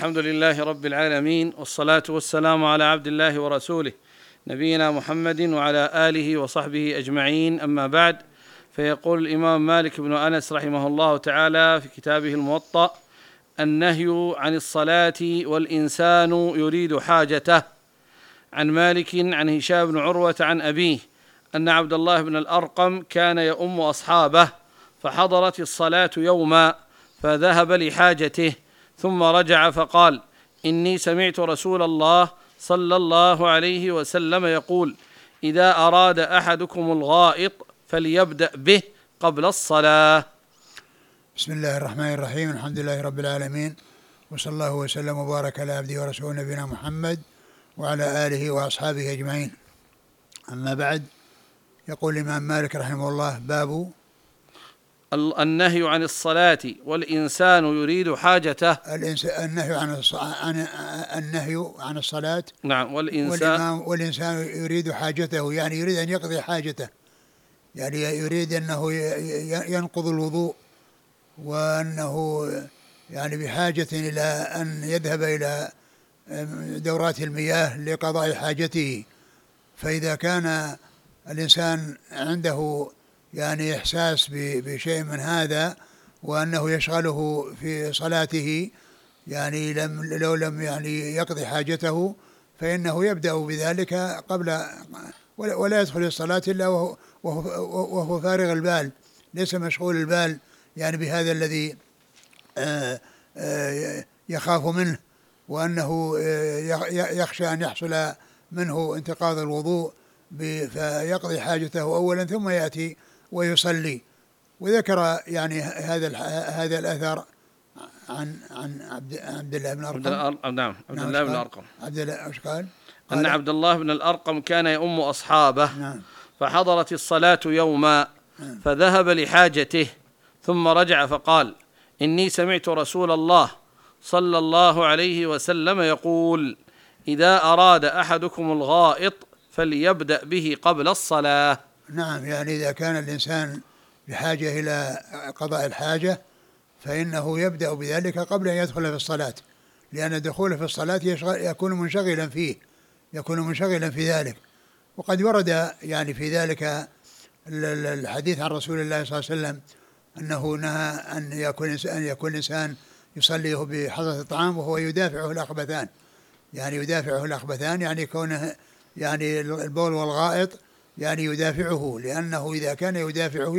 الحمد لله رب العالمين، والصلاة والسلام على عبد الله ورسوله نبينا محمد وعلى آله وصحبه أجمعين، أما بعد. فيقول الإمام مالك بن أنس رحمه الله تعالى في كتابه الموطأ: النهي عن الصلاة والإنسان يريد حاجته. عن مالك عن هشام بن عروة عن أبيه أن عبد الله بن الأرقم كان يؤم أصحابه، فحضرت الصلاة يوما فذهب لحاجته، ثم رجع فقال: إني سمعت رسول الله صلى الله عليه وسلم يقول: إذا أراد أحدكم الغائط فليبدأ به قبل الصلاة. بسم الله الرحمن الرحيم. الحمد لله رب العالمين، وصلى الله وسلم وبارك على عبده ورسوله نبينا محمد وعلى آله وأصحابه أجمعين. أما بعد، يقول الإمام مالك رحمه الله: باب النهي عن الصلاة والإنسان يريد حاجته. النهي عن الصلاة، نعم، والإنسان يريد حاجته، يعني يريد أن يقضي حاجته، يعني يريد أنه ينقض الوضوء، وأنه يعني بحاجة إلى أن يذهب إلى دورات المياه لقضاء حاجته. فإذا كان الإنسان عنده يعني إحساس بشيء من هذا، وأنه يشغله في صلاته، يعني لو لم يعني يقضي حاجته، فإنه يبدأ بذلك قبل، ولا يدخل الصلاة إلا وهو فارغ البال، ليس مشغول البال يعني بهذا الذي يخاف منه، وأنه يخشى أن يحصل منه انتقاض الوضوء، فيقضي حاجته أولا ثم يأتي ويصلي. وذكر يعني هذا الأثر عن عبد الله بن الأرقم. نعم، عبد الله بن الأرقم. عبد الله ايش قال؟ أن عبد الله بن الأرقم كان يؤم أصحابه. نعم. فحضرت الصلاة يوما فذهب لحاجته، ثم رجع فقال: إني سمعت رسول الله صلى الله عليه وسلم يقول: إذا أراد أحدكم الغائط فليبدأ به قبل الصلاة. نعم، يعني إذا كان الإنسان بحاجة إلى قضاء الحاجة فإنه يبدأ بذلك قبل أن يدخل في الصلاة، لأن دخوله في الصلاة يكون منشغلا في ذلك. وقد ورد يعني في ذلك الحديث عن رسول الله صلى الله عليه وسلم أنه نهى أن يكون الإنسان يصلي بحضرة الطعام وهو يدافعه الأخبثان، يعني كونه يعني البول والغائط يعني يدافعه، لأنه إذا كان يدافعه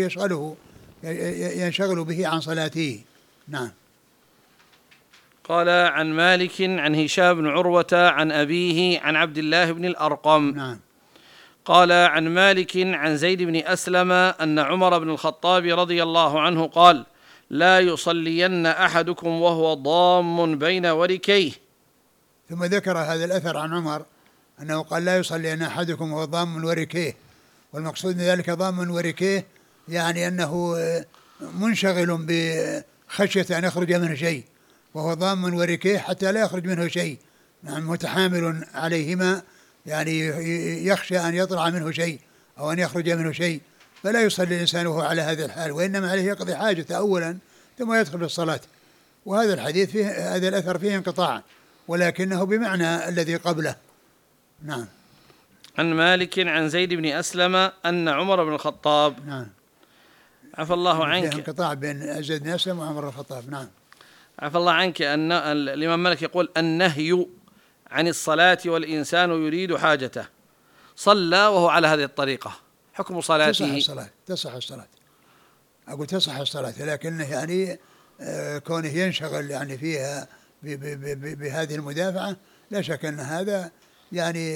ينشغل به عن صلاته. نعم. قال: عن مالك عن هشام بن عروة عن أبيه عن عبد الله بن الأرقم. نعم. قال: عن مالك عن زيد بن أسلم أن عمر بن الخطاب رضي الله عنه قال: لا يصلين أحدكم وهو ضام بين وركيه. ثم ذكر هذا الأثر عن عمر أنه قال: لا يصلين أحدكم وهو ضام وركيه. والمقصود من ذلك ضام وركيه، يعني أنه منشغل بخشية أن يخرج منه شيء، وهو ضام وركيه حتى لا يخرج منه شيء، يعني متحامل عليهما، يعني يخشى أن يطلع منه شيء أو أن يخرج منه شيء، فلا يصلي الإنسان وهو على هذا الحال، وإنما عليه يقضي حاجته أولا ثم يدخل في الصلاة. وهذا الحديث فيه، هذا الأثر فيه انقطاع، ولكنه بمعنى الذي قبله. نعم. عن مالك عن زيد بن أسلم أن عمر بن الخطاب. نعم. عفى الله عنك. فيه انقطاع بين زيد بن أسلم وعمر بن الخطاب. نعم. عفى الله عنك أن الإمام مالك يقول: النهي عن الصلاة والإنسان يريد حاجته. صلى وهو على هذه الطريقة، حكم صلاته؟ تصح الصلاة. أقول تصح الصلاة، لكنه يعني كونه ينشغل يعني فيها بهذه المدافعة، لا شك أن هذا يعني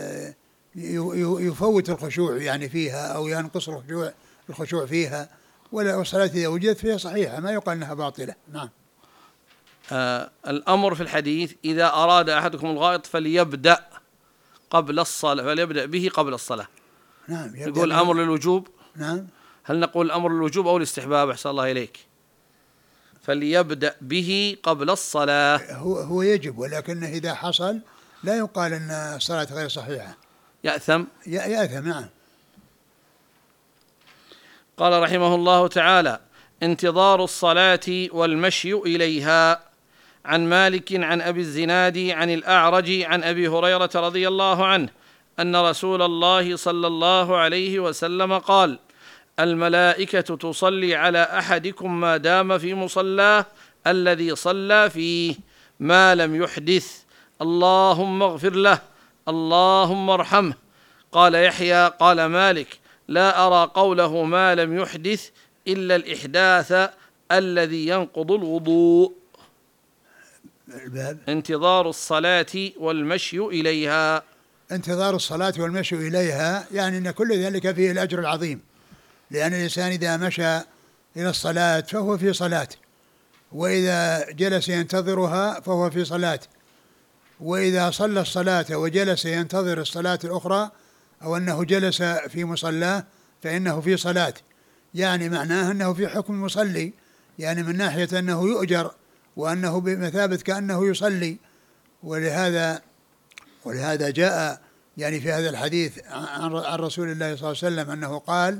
يفوت الخشوع يعني فيها، أو ينقص الخشوع فيها. والصلاة إذا وجدت فيها صحيحة، ما يقال أنها باطلة. نعم. الأمر في الحديث: إذا أراد أحدكم الغائط فليبدأ قبل الصلاة، فليبدأ به قبل الصلاة. نعم. نقول الأمر للوجوب؟ نعم. هل نقول الأمر للوجوب أو الاستحباب؟ أحسن الله إليك. فليبدأ به قبل الصلاة. هو يجب، ولكنه إذا حصل لا يقال أن الصلاة غير صحيحة. يأثم. نعم. قال رحمه الله تعالى: انتظار الصلاة والمشي إليها. عن مالك عن أبي الزناد عن الأعرج عن أبي هريرة رضي الله عنه أن رسول الله صلى الله عليه وسلم قال: الملائكة تصلي على أحدكم ما دام في مصلاه الذي صلى فيه ما لم يحدث، اللهم اغفر له، اللهم ارحمه. قال يحيى: قال مالك: لا أرى قوله ما لم يحدث إلا الإحداث الذي ينقض الوضوء. انتظار الصلاة والمشي إليها. انتظار الصلاة والمشي إليها يعني أن كل ذلك فيه الأجر العظيم، لأن الإنسان إذا مشى إلى الصلاة فهو في صلاة، وإذا جلس ينتظرها فهو في صلاة، وإذا صلى الصلاة وجلس ينتظر الصلاة الأخرى أو أنه جلس في مصلاه فإنه في صلاة، يعني معناه أنه في حكم مصلي، يعني من ناحية أنه يؤجر وأنه بمثابة كأنه يصلي. ولهذا جاء يعني في هذا الحديث عن رسول الله صلى الله عليه وسلم أنه قال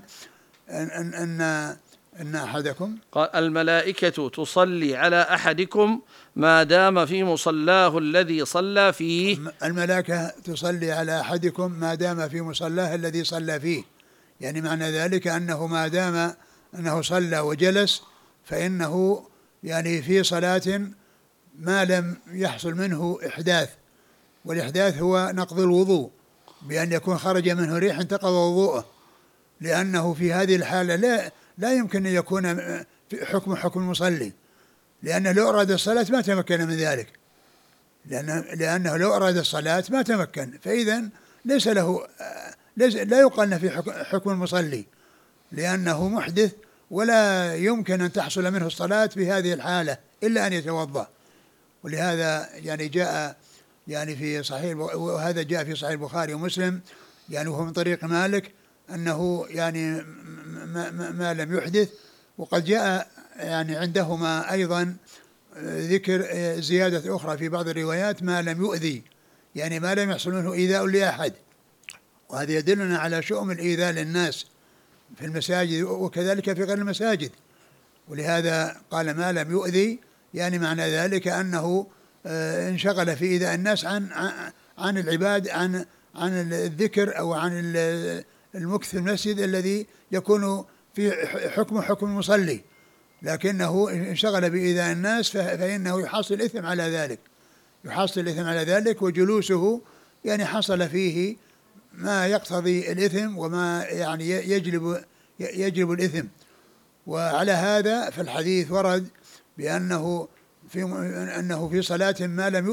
أن أحدكم، قال: الملائكة تصلي على أحدكم ما دام في مصلاه الذي صلى فيه. الملائكة تصلي على أحدكم ما دام في مصلاه الذي صلى فيه، يعني معنى ذلك أنه ما دام أنه صلى وجلس فإنه يعني في صلاة ما لم يحصل منه إحداث، والإحداث هو نقض الوضوء بأن يكون خرج منه ريح انتقض وضوءه، لأنه في هذه الحالة لا يمكن أن يكون حكم المصلي، لأنه لو أراد الصلاة ما تمكن من ذلك، لأنه لو أراد الصلاة ما تمكن، فإذا ليس له لا يقال في حكم المصلي، لأنه محدث ولا يمكن أن تحصل منه الصلاة في هذه الحالة إلا أن يتوضأ. ولهذا يعني جاء يعني في صحيح، وهذا جاء في صحيح البخاري ومسلم يعني وهو من طريق مالك أنه يعني ما لم يحدث، وقد جاء يعني عندهما أيضا ذكر زيادة أخرى في بعض الروايات ما لم يؤذي، يعني ما لم يحصل منه إيذاء لأحد، وهذا يدلنا على شؤم الإيذاء للناس في المساجد وكذلك في غير المساجد. ولهذا قال ما لم يؤذي، يعني معنى ذلك أنه انشغل في إيذاء الناس عن العباد، عن الذكر أو عن المكث في المسجد الذي يكون في حكم المصلي، لكنه انشغل بإيذاء الناس فإنه يحصل الإثم على ذلك، وجلوسه يعني حصل فيه ما يقتضي الإثم وما يعني يجلب الإثم. وعلى هذا فالحديث ورد بأنه في صلاة ما لم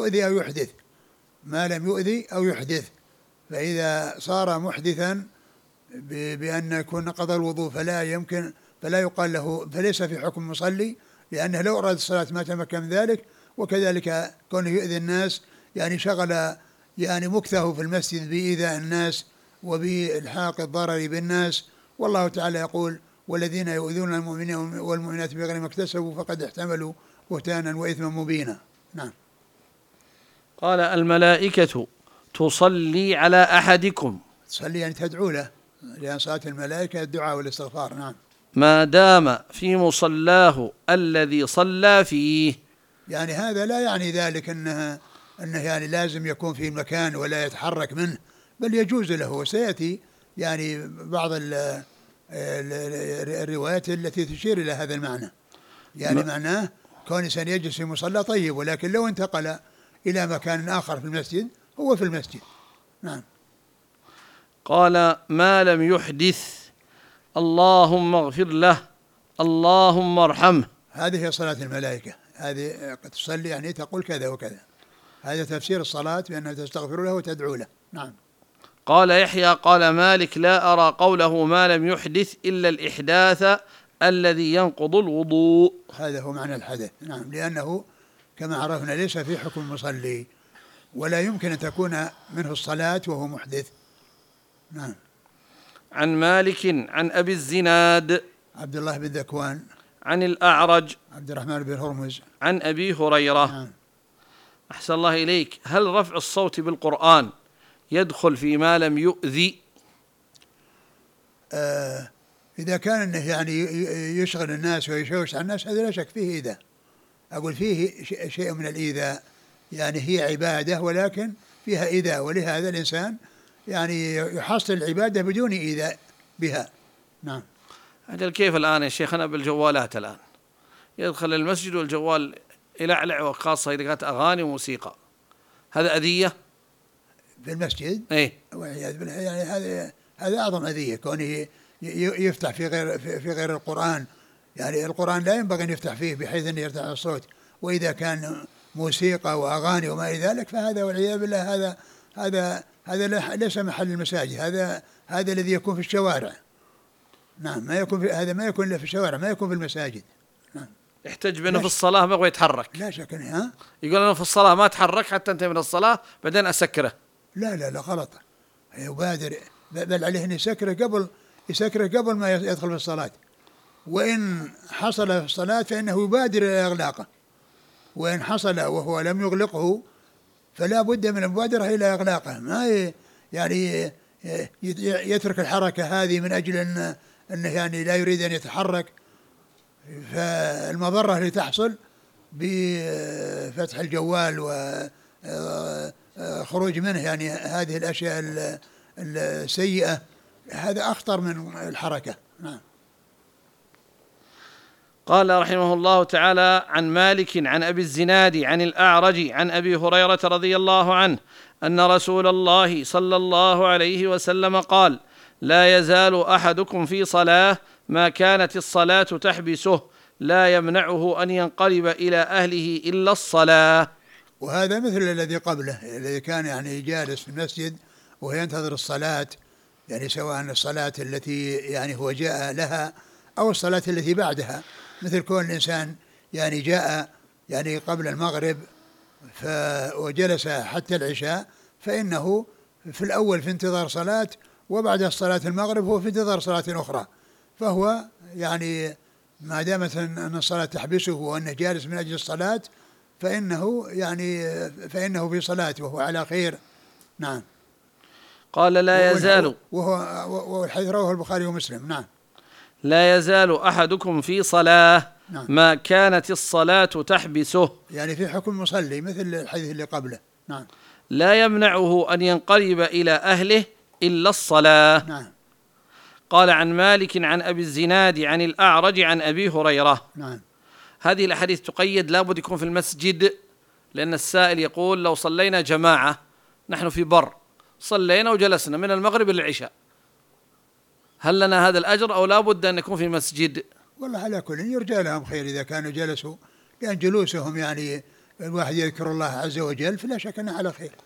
يؤذي أو يحدث، فإذا صار محدثا بأن يكون نقض الوضوء فلا يقال له، فليس في حكم مصلي، لأنه لو أراد الصلاة ما تمكن من ذلك. وكذلك كونه يؤذي الناس يعني شغل يعني مكثه في المسجد بإيذاء الناس وبإلحاق الضرر بالناس. والله تعالى يقول: والذين يؤذون المؤمنين والمؤمنات بغير ما اكتسبوا فقد احتملوا بهتانا وإثما مبينا. نعم. قال: الملائكة تصلي على أحدكم، تصلي يعني تدعو له، لأن صلاة الملائكة الدعاء والاستغفار. نعم. ما دام في مصلاه الذي صلى فيه، يعني هذا لا يعني ذلك أنه يعني لازم يكون في مكان ولا يتحرك منه، بل يجوز له. وسيأتي يعني بعض الروايات التي تشير إلى هذا المعنى، يعني معناه كون إنسان يجلس في مصلى طيب، ولكن لو انتقل إلى مكان آخر في المسجد هو في المسجد. نعم. قال: ما لم يحدث، اللهم اغفر له، اللهم ارحمه. هذه هي صلاة الملائكة، هذه تصلي يعني تقول كذا وكذا، هذا تفسير الصلاة بأنها تستغفر له وتدعو له. نعم. قال يحيى: قال مالك: لا أرى قوله ما لم يحدث إلا الإحداث الذي ينقض الوضوء. هذا هو معنى الحدث. نعم، لأنه كما عرفنا ليس في حكم المصلي، ولا يمكن أن تكون منه الصلاة وهو محدث. نعم. عن مالك عن أبي الزناد عبد الله بن ذكوان، عن الأعرج عبد الرحمن بن هرمز، عن أبي هريرة. نعم. أحسن الله إليك، هل رفع الصوت بالقرآن يدخل في ما لم يؤذي؟ إذا كان أنه يعني يشغل الناس ويشوش على الناس هذا لا شك فيه أقول فيه شيء من الإيذاء، يعني هي عبادة ولكن فيها إيذاء، ولهذا الإنسان يعني يحصل العبادة بدون إيذاء بها. نعم. أجل كيف الآن يا شيخنا بالجوالات الآن يدخل المسجد والجوال يلعلع، وخاصة إذا كانت أغاني وموسيقى، هذا أذية في المسجد؟ إيه، والعياذ بالله. يعني هذا أعظم أذية، كونه يفتح في غير القرآن. يعني القرآن لا ينبغي أن يفتح فيه بحيث أن يرتفع الصوت، وإذا كان موسيقى وأغاني وما إلى ذلك فهذا والعياذ بالله هذا ليس محل المساجد، هذا الذي يكون في الشوارع. نعم، هذا ما يكون إلا في الشوارع، ما يكون في المساجد. نعم. يحتج بأنه في الصلاة ما يبغى يتحرك. لا شك. ها؟ يقول أنا في الصلاة ما أتحرك حتى أنتهي من الصلاة بعدين أسكره. لا غلط. يبادر، بل عليه أن يسكره قبل ما يدخل في الصلاة، وإن حصل في الصلاة فإنه يبادر إلى إغلاقه، وإن حصل وهو لم يغلقه فلا بد من المبادرة إلى إغلاقه. ما يعني يترك الحركة هذه من أجل أنه يعني لا يريد أن يتحرك، فالمضرة اللي تحصل بفتح الجوال وخروج منه، يعني هذه الأشياء السيئة، هذا أخطر من الحركة. نعم. قال رحمه الله تعالى: عن مالك عن أبي الزناد عن الأعرج عن أبي هريرة رضي الله عنه أن رسول الله صلى الله عليه وسلم قال: لا يزال أحدكم في صلاة ما كانت الصلاة تحبسه لا يمنعه أن ينقلب إلى أهله إلا الصلاة. وهذا مثل الذي قبله، الذي كان يعني جالس في المسجد وهو ينتظر الصلاة، يعني سواء الصلاة التي يعني هو جاء لها أو الصلاة التي بعدها، مثل كون الإنسان يعني جاء يعني قبل المغرب وجلس حتى العشاء، فإنه في الأول في انتظار صلاة، وبعد صلاة المغرب هو في انتظار صلاة أخرى، فهو يعني ما دامت أن الصلاة تحبسه وأنه جالس من أجل الصلاة فإنه في صلاة وهو على خير. نعم. قال: لا يزال، والحديث رواه البخاري ومسلم. نعم. لا يزال أحدكم في صلاة نعم. ما كانت الصلاة تحبسه، يعني في حكم المصلي مثل الحديث اللي قبله. نعم. لا يمنعه أن ينقلب إلى أهله إلا الصلاة. نعم. قال: عن مالك عن أبي الزناد عن الأعرج عن أبي هريرة. نعم. هذه الأحاديث تقيد لابد يكون في المسجد، لأن السائل يقول: لو صلينا جماعة، نحن في بر صلينا وجلسنا من المغرب إلى العشاء، هل لنا هذا الأجر أو لابد أن نكون في مسجد؟ والله على كل يرجى لهم خير إذا كانوا جلسوا، لأن جلوسهم يعني الواحد يذكر الله عز وجل، فلا شك أنه على خير.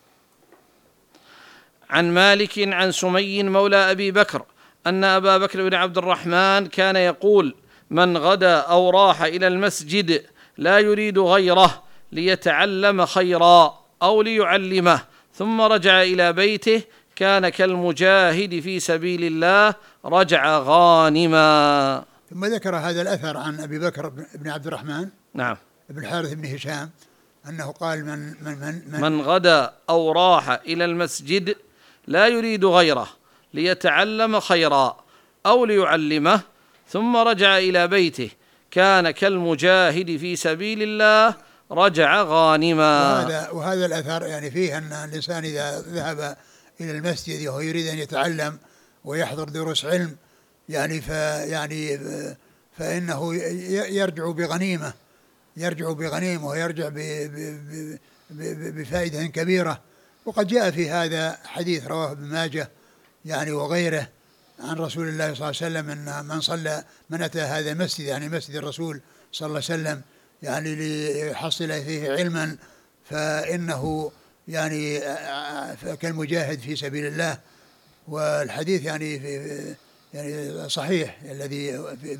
عن مالك عن سمي مولى أبي بكر أن أبا بكر بن عبد الرحمن كان يقول: من غدا أو راح إلى المسجد لا يريد غيره ليتعلم خيرا أو ليعلمه ثم رجع إلى بيته كان كالمجاهد في سبيل الله رجع غانما. ثم ذكر هذا الأثر عن أبي بكر بن عبد الرحمن، نعم، ابن الحارث بن هشام، أنه قال: من غدا أو راح إلى المسجد لا يريد غيره ليتعلم خيرا أو ليعلمه ثم رجع إلى بيته كان كالمجاهد في سبيل الله رجع غانما. وهذا الأثر يعني فيه أن الإنسان إذا ذهب إلى المسجد وهو يريد أن يتعلم ويحضر دروس علم فإنه يرجع بغنيمة ويرجع بفائدة كبيرة. وقد جاء في هذا حديث رواه ابن ماجه يعني وغيره عن رسول الله صلى الله عليه وسلم أن من أتى هذا المسجد، يعني مسجد الرسول صلى الله عليه وسلم، يعني ليحصل فيه علما فإنه يعني كالمجاهد في سبيل الله. والحديث يعني صحيح الذي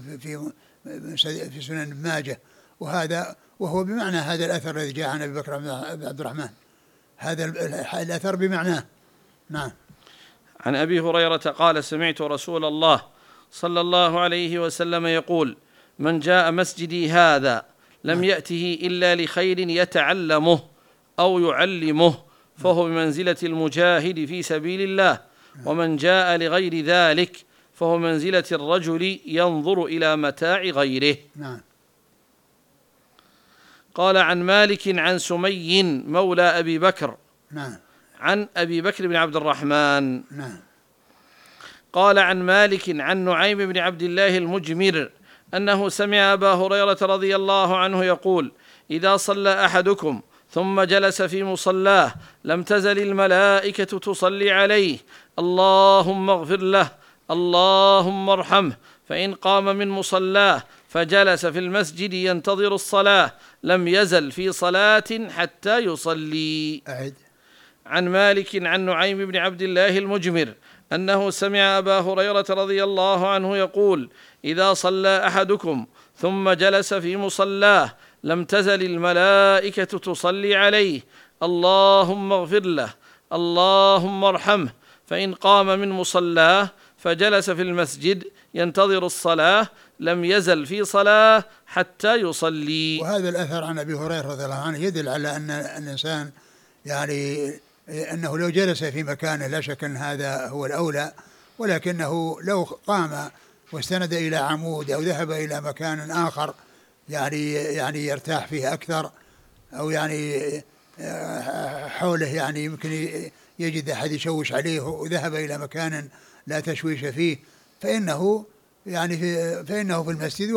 في سنن ابن ماجه، وهو بمعنى هذا الأثر الذي جاء عن أبي بكر بن عبد الرحمن، هذا الأثر بمعناه. نعم. عن أبي هريرة قال: سمعت رسول الله صلى الله عليه وسلم يقول: من جاء مسجدي هذا لم يأته إلا لخير يتعلمه أو يعلمه فهو بمنزلة المجاهد في سبيل الله، ومن جاء لغير ذلك فهو منزلة الرجل ينظر إلى متاع غيره. نعم. قال عن مالك عن سمي مولى أبي بكر نعم. عن أبي بكر بن عبد الرحمن نعم. قال عن مالك عن نعيم بن عبد الله المجمر أنه سمع أبا هريرة رضي الله عنه يقول: إذا صلى أحدكم ثم جلس في مصلاه لم تزل الملائكة تصلي عليه: اللهم اغفر له، اللهم ارحمه. فإن قام من مصلاه فجلس في المسجد ينتظر الصلاة لم يزل في صلاة حتى يصلي. أعد. عن مالك عن نعيم بن عبد الله المجمر أنه سمع أبا هريرة رضي الله عنه يقول: إذا صلى أحدكم ثم جلس في مصلاه لم تزل الملائكة تصلي عليه: اللهم اغفر له، اللهم ارحمه. فإن قام من مصلاه فجلس في المسجد ينتظر الصلاة لم يزل في صلاة حتى يصلي. وهذا الأثر عن أبي هريرة رضي الله عنه يدل على أن الإنسان يعني أنه لو جلس في مكانه لا شك أن هذا هو الأولى، ولكنه لو قام واستند إلى عمود أو ذهب إلى مكان آخر يعني يرتاح فيه أكثر، أو يعني حوله يعني يمكن يجد أحد يشوش عليه وذهب إلى مكان لا تشويش فيه، فإنه في المسجد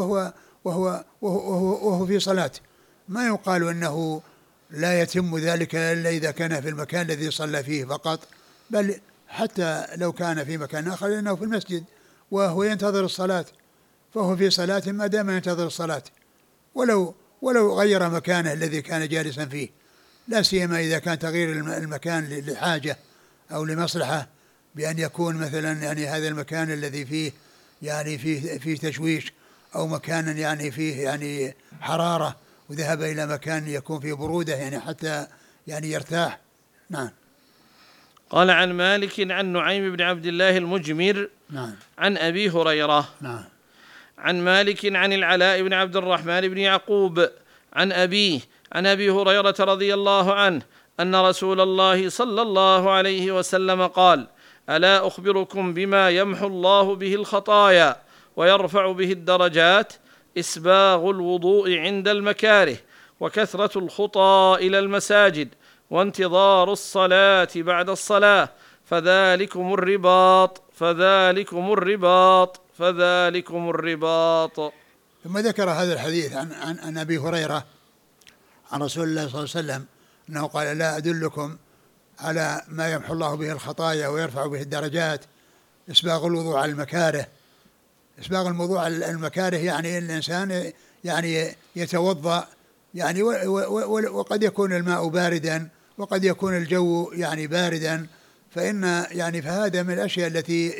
وهو في صلاة. ما يقال أنه لا يتم ذلك إلا إذا كان في المكان الذي صلى فيه فقط، بل حتى لو كان في مكان آخر لأنه في المسجد وهو ينتظر الصلاة فهو في صلاة ما دام ينتظر الصلاة، ولو غير مكانه الذي كان جالسا فيه، لا سيما إذا كان تغيير المكان لحاجة أو لمصلحة، بأن يكون مثلا يعني هذا المكان الذي فيه يعني فيه تشويش، أو مكان يعني فيه يعني حرارة وذهب إلى مكان يكون فيه برودة يعني حتى يعني يرتاح. نعم. قال عن مالك عن نعيم بن عبد الله المجمر نعم. عن أبي هريرة. نعم. عن مالك عن العلاء بن عبد الرحمن بن يعقوب عن أبيه عن أبي هريرة رضي الله عنه أن رسول الله صلى الله عليه وسلم قال: ألا أخبركم بما يمحو الله به الخطايا ويرفع به الدرجات؟ إسباغ الوضوء عند المكاره، وكثرة الخطى إلى المساجد، وانتظار الصلاة بعد الصلاة، فذلكم الرباط فذلكم الرباط فذلكم الرباط. ثم ذكر هذا الحديث عن أبي هريرة عن رسول الله صلى الله عليه وسلم أنه قال: لا أدلكم على ما يمحو الله به الخطايا ويرفع به الدرجات؟ إسباغ الوضوء على المكاره. إسباغ الوضوء على المكاره يعني الإنسان يعني يتوضأ يعني وقد يكون الماء باردا وقد يكون الجو يعني باردا، فهذا من الأشياء التي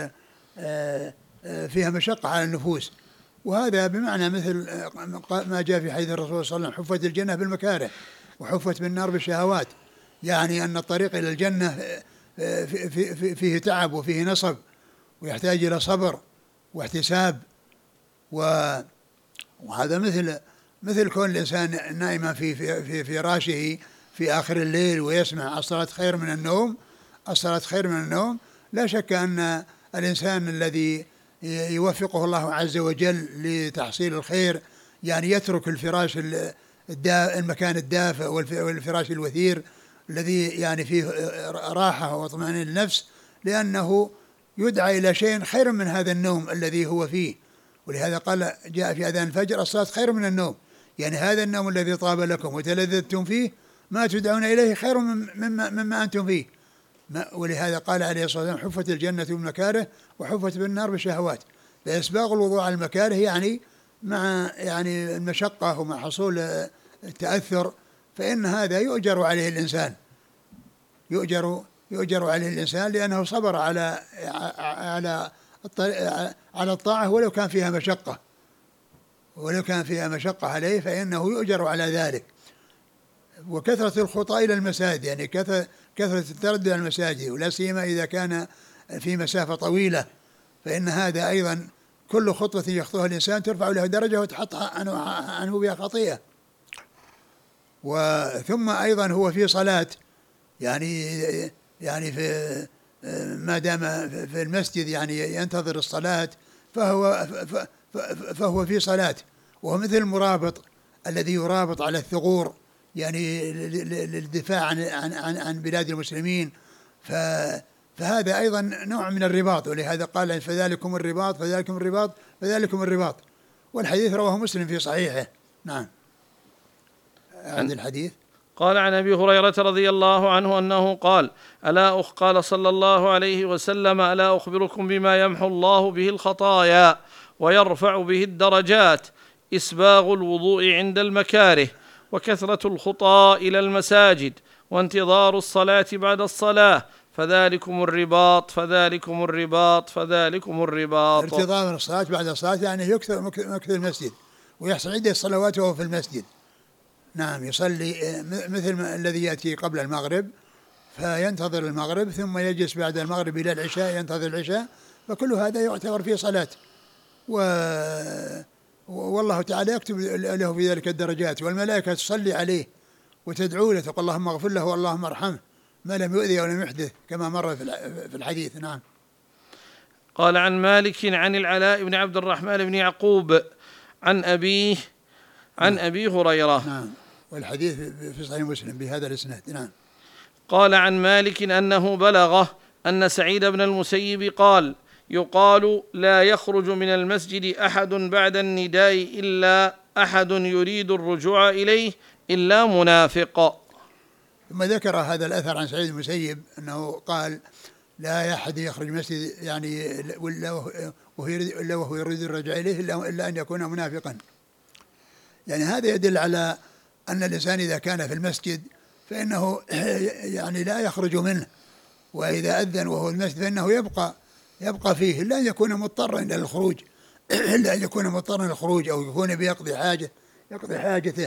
فيها مشقة على النفوس، وهذا بمعنى مثل ما جاء في حديث الرسول صلى الله عليه وسلم: حفت الجنة بالمكاره وحفت بالنار بالشهوات. يعني أن الطريق إلى الجنة فيه تعب وفيه نصب ويحتاج إلى صبر واحتساب، وهذا مثل كون الإنسان نائما في فراشه في آخر الليل ويسمع الصلاة خير من النوم. الصلاة خير من النوم. لا شك أن الإنسان الذي يوفقه الله عز وجل لتحصيل الخير يعني يترك الفراش المكان الدافئ والفراش الوثير الذي يعني فيه راحة واطمئنان النفس، لأنه يدعى إلى شيء خير من هذا النوم الذي هو فيه. ولهذا قال جاء في أذان الفجر: الصلاة خير من النوم. يعني هذا النوم الذي طاب لكم وتلذذتم فيه ما تدعون إليه خير مما أنتم فيه. ولهذا قال عليه الصلاة والسلام: حفت الجنة بالمكاره وحفت بالنار بالشهوات. فإسباغ الوضوء على المكاره يعني مع يعني المشقة ومع حصول التأثر، فإن هذا يؤجر عليه الإنسان، يؤجر عليه الإنسان لأنه صبر على الطاعة ولو كان فيها مشقة عليه، فإنه يؤجر على ذلك. وكثرة الخطى إلى المساجد يعني كثرة التردد على المساجد، ولا سيما إذا كان في مسافة طويلة، فإن هذا أيضا كل خطوة يخطوها الإنسان ترفع له درجة وتحط عنه بها خطيئة. وثم أيضا هو في صلاة يعني في ما دام في المسجد يعني ينتظر الصلاة، فهو في صلاة، وهو مثل المرابط الذي يرابط على الثغور يعني للدفاع عن بلاد المسلمين، فهذا أيضا نوع من الرباط، ولهذا قال فذلكم الرباط فذلكم الرباط فذلكم الرباط. والحديث رواه مسلم في صحيحه. نعم. عند الحديث قال عن أبي هريرة رضي الله عنه أنه قال قال صلى الله عليه وسلم: ألا أخبركم بما يمحو الله به الخطايا ويرفع به الدرجات؟ إسباغ الوضوء عند المكاره، وكثرة الخطى إلى المساجد، وانتظار الصلاة بعد الصلاة، فذلكم الرباط فذلكم الرباط فذلكم الرباط. انتظار الصلاة بعد الصلاة يعني يكثر مكث المسجد، ويحصل عدة صلوات وهو في المسجد. نعم، يصلي مثل الذي يأتي قبل المغرب فينتظر المغرب، ثم يجلس بعد المغرب إلى العشاء ينتظر العشاء، فكل هذا يعتبر فيه صلاة. والله تعالى يكتب له في ذلك الدرجات، والملائكة تصلي عليه وتدعو له تقول اللهم اغفر له واللهم ارحمه ما لم يؤذي ولم يحدث، كما مر في الحديث. نعم. قال عن مالك عن العلاء بن عبد الرحمن بن يعقوب عن أبيه عن أبي هريرة. نعم. والحديث في صحيح مسلم بهذا الإسناد. نعم. قال عن مالك أنه بلغه أن سعيد بن المسيب قال: يقال لا يخرج من المسجد أحد بعد النداء إلا أحد يريد الرجوع إليه إلا منافق. ثم ذكر هذا الأثر عن سعيد المسيب أنه قال: لا أحد يخرج مسجد يعني إلا وهو يريد الرجوع إليه إلا أن يكون منافقا. يعني هذا يدل على أن الإنسان إذا كان في المسجد فإنه يعني لا يخرج منه، وإذا أذن وهو المسجد فإنه يبقى فيه، إلا أن يكون مضطرا إلى الخروج إلا أن يكون مضطرا إلى الخروج أو يكون بيقضي حاجته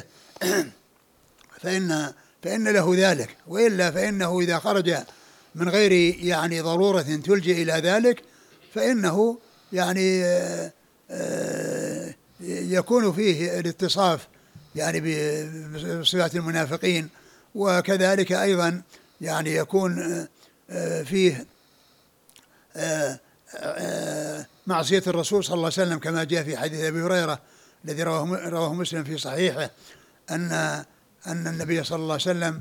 فإن له ذلك، وإلا فإنه إذا خرج من غير يعني ضرورة تلجئ إلى ذلك فإنه يعني يكون فيه الاتصاف يعني بصفات المنافقين، وكذلك أيضا يعني يكون فيه معصية الرسول صلى الله عليه وسلم، كما جاء في حديث أبي هريرة الذي رواه مسلم في صحيحه أن النبي صلى الله عليه وسلم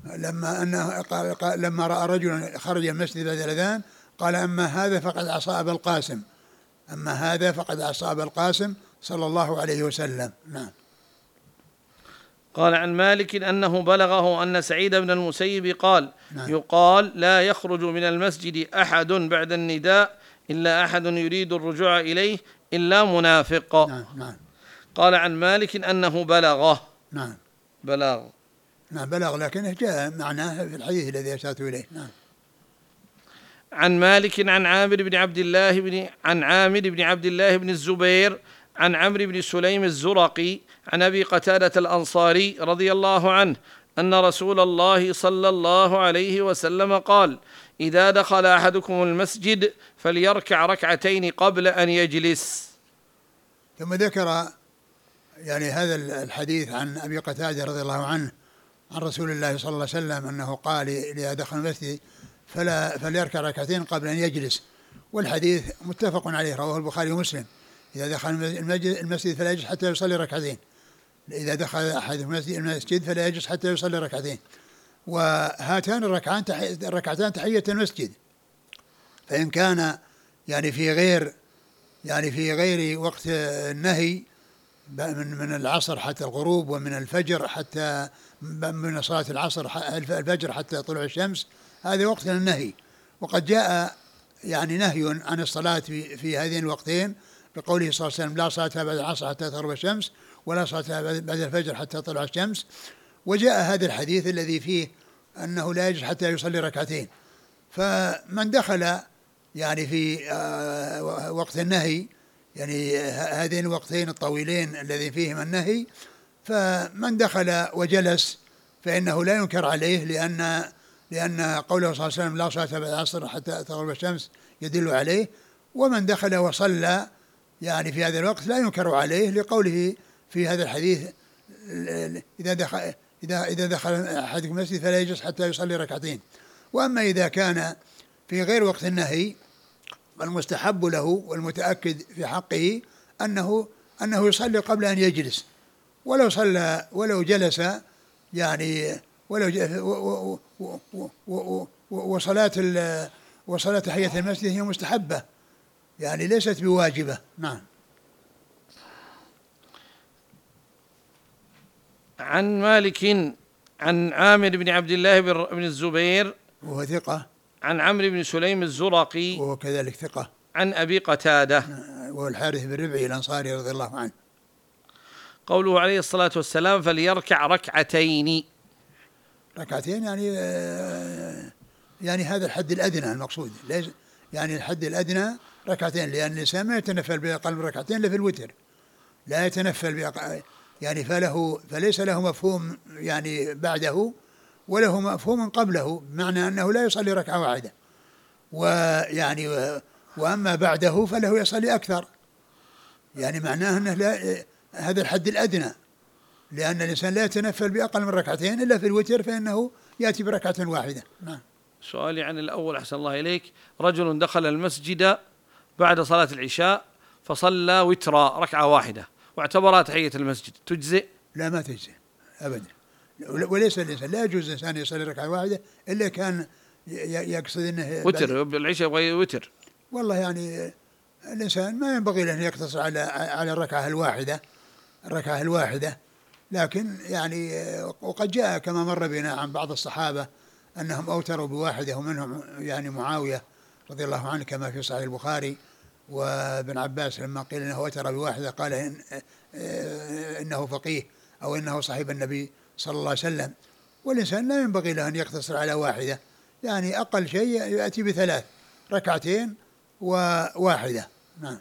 لما رأى رجلا خرج من المسجد بعد الأذان قال: أما هذا فقد عصى أبا القاسم، أما هذا فقد عصى أبا القاسم صلى الله عليه وسلم. نعم. قال عن مالك أنه بلغه أن سعيد بن المسيب قال: نعم. يقال لا يخرج من المسجد أحد بعد النداء إلا أحد يريد الرجوع إليه إلا منافق. نعم. نعم. قال عن مالك أنه بلغه. نعم. بلغ لكنه جاء معناه في الحديث الذي أشرت إليه. نعم. عن مالك عن عامر بن عبد الله بن الزبير عن عمرو بن سليم الزرقي عن أبي قتادة الأنصاري رضي الله عنه أن رسول الله صلى الله عليه وسلم قال: إذا دخل أحدكم المسجد فليركع ركعتين قبل أن يجلس. ثم ذكر يعني هذا الحديث عن أبي قتادة رضي الله عنه عن رسول الله صلى الله عليه وسلم أنه قال: إذا دخل المسجد فليركع ركعتين قبل أن يجلس. والحديث متفق عليه رواه البخاري ومسلم: إذا دخل المسجد فلا يجلس حتى يصلي ركعتين. إذا دخل أحد المسجد فلا يجلس حتى يصلي ركعتين. وهاتان الركعتان تحية المسجد، فإن كان يعني في غير وقت النهي من العصر حتى الغروب، ومن الفجر حتى من صلاة الفجر حتى طلوع الشمس، هذا وقت النهي. وقد جاء يعني نهي عن الصلاة في هذين الوقتين بقوله صلى الله عليه وسلم: لا صلاة بعد العصر حتى تغرب الشمس، ولا صلاة بعد الفجر حتى تطلع الشمس. وجاء هذا الحديث الذي فيه أنه لا يجوز حتى يصلي ركعتين. فمن دخل يعني في وقت النهي، يعني هذين الوقتين الطويلين الذي فيهما النهي، فمن دخل وجلس فإنه لا ينكر عليه، لأن قوله صلى الله عليه وسلم: لا صلاة بعد العصر حتى تغرب الشمس يدل عليه. ومن دخل وصلى يعني في هذا الوقت لا ينكر عليه، لقوله في هذا الحديث: إذا دخل أحدكم المسجد فلا يجلس حتى يصلي ركعتين. وأما إذا كان في غير وقت النهي فالمستحب له والمتأكد في حقه أنه يصلي قبل أن يجلس، ولو صلى ولو جلس يعني وصلاة تحية المسجد هي مستحبة يعني ليست بواجبة. نعم. عن مالك عن عامر بن عبد الله بن الزبير وهو ثقة. عن عمرو بن سليم الزرقي وهو كذلك ثقة. عن أبي قتادة وهو الحارث بن ربعي الأنصاري رضي الله عنه. قوله عليه الصلاة والسلام فليركع ركعتين يعني هذا الحد الأدنى المقصود، ليس يعني الحد الأدنى ركعتين، لأن الإنسان ما يتنفل بأقل من ركعتين إلا في الوتر، لا يتنفل يعني فليس له مفهوم يعني بعده وله مفهوم قبله، بمعنى أنه لا يصلي ركعة واحدة، ويعني وأما بعده فله يصلي أكثر، يعني معناه أنه هذا الحد الأدنى، لأن الإنسان لا يتنفل بأقل من ركعتين إلا في الوتر فإنه يأتي بركعة واحدة. نعم. سؤالي عن الأول أحسن الله إليك، رجل دخل المسجد بعد صلاة العشاء فصلى وترا ركعة واحدة واعتبرها تحية المسجد، تجزئ؟ لا ما تجزئ أبدا، وليس الإنسان لا يجوز الإنسان يصلي ركعة واحدة إلا كان يقصد أنه وتر، بالعشاء يبغى وتر. والله يعني الإنسان ما ينبغي له أن يقتصر على الركعة الواحدة، لكن يعني وقد جاء كما مر بنا عن بعض الصحابة أنهم أوتروا بواحدة، ومنهم يعني معاوية رضي الله عنه كما في صحيح البخاري، وابن عباس لما قيل أنه أوتر بواحدة قال إنه فقيه أو إنه صاحب النبي صلى الله عليه وسلم. والإنسان لا ينبغي له أن يقتصر على واحدة، يعني أقل شيء يأتي بثلاث، ركعتين وواحدة. نعم.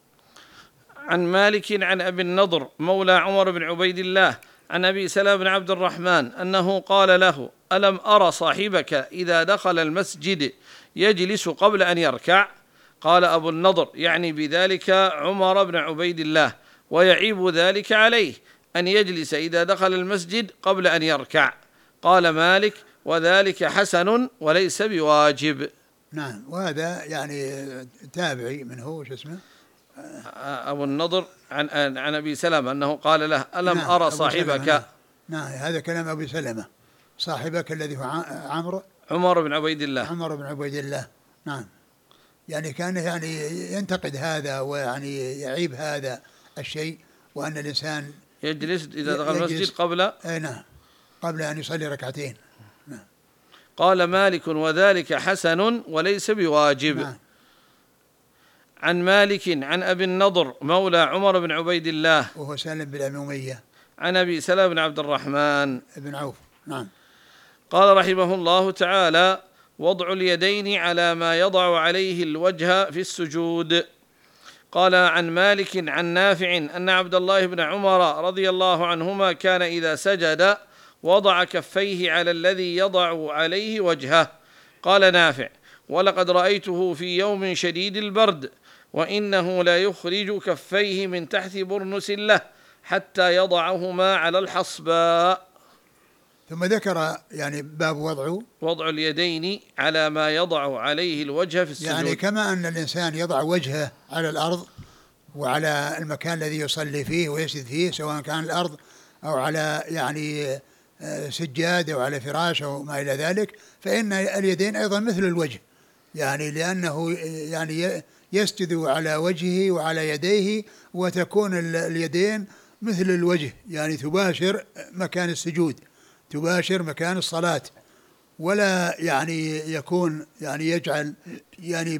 عن مالك عن أبي النضر مولى عمر بن عبيد الله عن أبي سلمة بن عبد الرحمن أنه قال له ألم أرى صاحبك إذا دخل المسجد يجلس قبل أن يركع؟ قال أبو النضر يعني بذلك عمر بن عبيد الله، ويعيب ذلك عليه أن يجلس إذا دخل المسجد قبل أن يركع. قال مالك وذلك حسن وليس بواجب. نعم. وهذا يعني تابعي من هو شو اسمه أبو النضر عن أبي سلمة أنه قال له ألم نعم أرى صاحبك. نعم هذا كلام أبي سلمة، صاحبك الذي هو عمر بن عبيد الله. نعم. يعني كان يعني ينتقد هذا ويعني يعيب هذا الشيء، وأن الإنسان يجلس إذا دخل المسجد قبل أن يصلي ركعتين. نعم. قال مالك وذلك حسن وليس بواجب. نعم. عن مالك عن أبي النضر مولى عمر بن عبيد الله وهو سالم بن أبي أمية عن أبي سلمة بن عبد الرحمن بن عوف. نعم. قال رحمه الله تعالى وضع اليدين على ما يضع عليه الوجه في السجود. قال عن مالك عن نافع أن عبد الله بن عمر رضي الله عنهما كان إذا سجد وضع كفيه على الذي يضع عليه وجهه. قال نافع ولقد رأيته في يوم شديد البرد وإنه لا يخرج كفيه من تحت برنس له حتى يضعهما على الحصباء. ثم ذكر يعني باب وضع اليدين على ما يضع عليه الوجه في السجود، يعني كما أن الإنسان يضع وجهه على الأرض وعلى المكان الذي يصلي فيه ويسجد فيه، سواء كان الأرض أو على يعني سجاد أو على فراش أو ما إلى ذلك، فإن اليدين أيضا مثل الوجه، يعني لأنه يعني يسجد على وجهه وعلى يديه، وتكون اليدين مثل الوجه، يعني تباشر مكان السجود، تباشر مكان الصلاة، ولا يعني يكون يعني يجعل يعني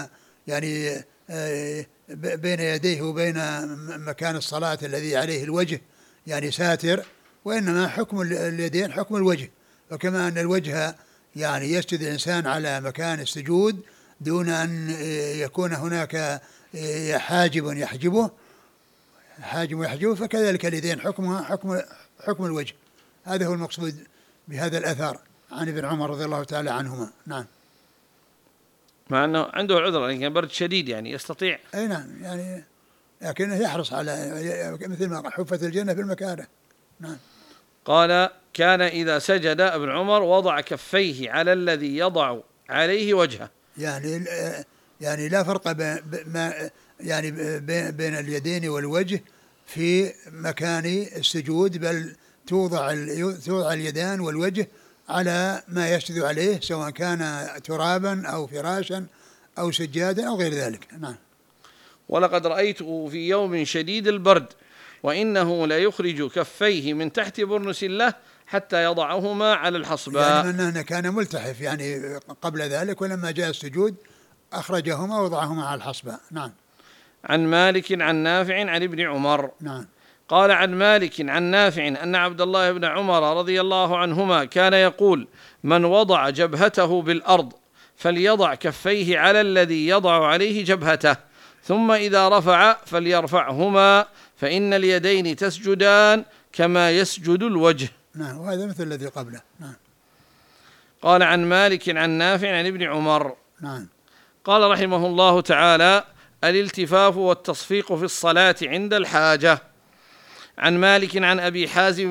بين يديه وبين مكان الصلاة الذي عليه الوجه يعني ساتر، وإنما حكم اليدين حكم الوجه. وكما أن الوجه يعني يسجد الإنسان على مكان السجود دون أن يكون هناك حاجب يحجبه، فكذلك اليدين حكمها حكم الوجه. هذا هو المقصود بهذا الأثر عن ابن عمر رضي الله تعالى عنهما. نعم. مع أنه عنده عذر لكن برد شديد يعني يستطيع. أي نعم، يعني لكنه يحرص على مثل ما حفت الجنة في المكاره. نعم. قال كان إذا سجد ابن عمر وضع كفيه على الذي يضع عليه وجهه، يعني لا فرق بين اليدين والوجه في مكان السجود، بل توضع اليدان والوجه على ما يسجد عليه، سواء كان ترابا أو فراشا أو سجادا أو غير ذلك. نعم. ولقد رأيته في يوم شديد البرد وإنه لا يخرج كفيه من تحت برنس له حتى يضعهما على الحصباء، يعني أنه كان ملتحف يعني قبل ذلك، ولما جاء السجود أخرجهما ووضعهما على الحصباء. نعم. عن مالك عن نافع عن ابن عمر. نعم. قال عن مالك عن نافع أن عبد الله بن عمر رضي الله عنهما كان يقول: من وضع جبهته بالأرض فليضع كفيه على الذي يضع عليه جبهته، ثم إذا رفع فليرفعهما، فإن اليدين تسجدان كما يسجد الوجه. نعم. وهذا مثل الذي قبله. نعم. قال عن مالك عن نافع عن ابن عمر. نعم. قال رحمه الله تعالى: الالتفاف والتصفيق في الصلاة عند الحاجة. عن مالك عن أبي حازم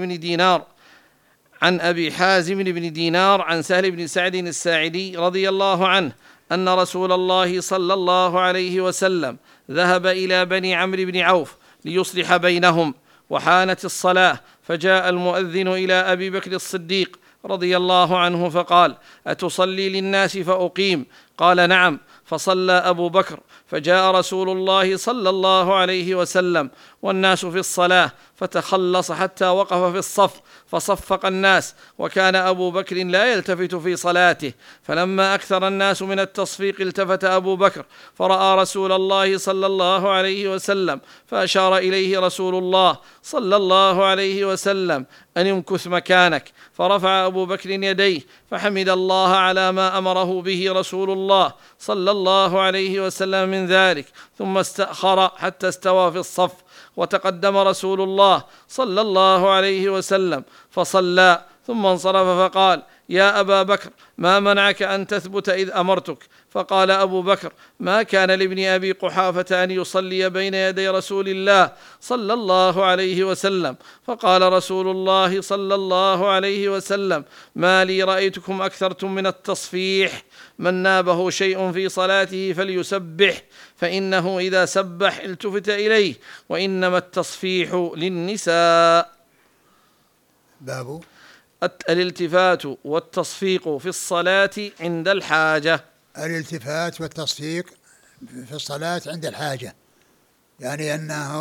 بن دينار عن سهل بن سعد الساعدي رضي الله عنه أن رسول الله صلى الله عليه وسلم ذهب إلى بني عمرو بن عوف ليصلح بينهم، وحانت الصلاة، فجاء المؤذن إلى أبي بكر الصديق رضي الله عنه فقال: أتصلي للناس فأقيم؟ قال: نعم. فصلى أبو بكر، فجاء رسول الله صلى الله عليه وسلم والناس في الصلاة، فتخلص حتى وقف في الصف فصفق الناس، وكان أبو بكر لا يلتفت في صلاته، فلما أكثر الناس من التصفيق التفت أبو بكر فرأى رسول الله صلى الله عليه وسلم، فأشار إليه رسول الله صلى الله عليه وسلم أن يمكث مكانك، فرفع أبو بكر يديه فحمد الله على ما أمره به رسول الله صلى الله عليه وسلم من ذلك، ثم استأخر حتى استوى في الصف، وتقدم رسول الله صلى الله عليه وسلم فصلى، ثم انصرف فقال: يا أبا بكر، ما منعك أن تثبت إذ أمرتك؟ فقال أبو بكر: ما كان لابن أبي قحافة أن يصلي بين يدي رسول الله صلى الله عليه وسلم. فقال رسول الله صلى الله عليه وسلم: ما لي رأيتكم أكثرتم من التصفيح، من نابه شيء في صلاته فليسبح، فإنه إذا سبح التفت إليه، وإنما التصفيح للنساء. باب الالتفات والتصفيق في الصلاة عند الحاجة. الالتفات والتصفيق في الصلاة عند الحاجة، يعني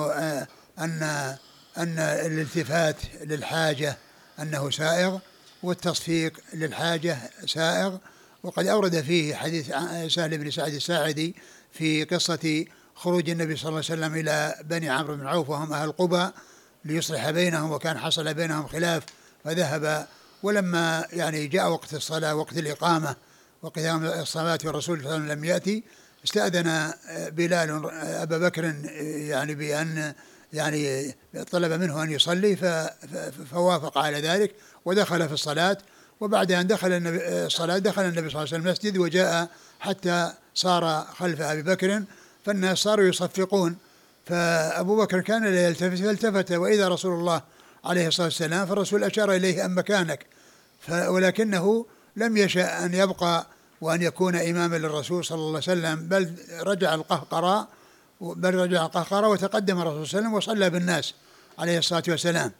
أن الالتفات للحاجة أنه سائغ، والتصفيق للحاجة سائغ. وقد أورد فيه حديث سهل بن سعد الساعدي في قصة خروج النبي صلى الله عليه وسلم إلى بني عمرو بن عوف وهم أهل قباء ليصلح بينهم، وكان حصل بينهم خلاف فذهب، ولما يعني جاء وقت الصلاة وقت الإقامة وقيام الصلاة والرسول صلى الله عليه وسلم لم يأتي، استأذن بلال أبا بكر يعني بأن يعني طلب منه أن يصلي، فوافق على ذلك ودخل في الصلاة. وبعد أن دخل الصلاة دخل النبي صلى الله عليه وسلم المسجد وجاء حتى صار خلف أبي بكر، فالناس صاروا يصفقون، فأبو بكر كان لا يلتفت فالتفت وإذا رسول الله عليه الصلاة والسلام، فالرسول أشار إليه أن مكانك، ولكنه لم يشأ أن يبقى وأن يكون إماما للرسول صلى الله عليه وسلم، بل رجع القهقراء وتقدم الرسول صلى الله عليه وسلم وصلى بالناس عليه الصلاة والسلام.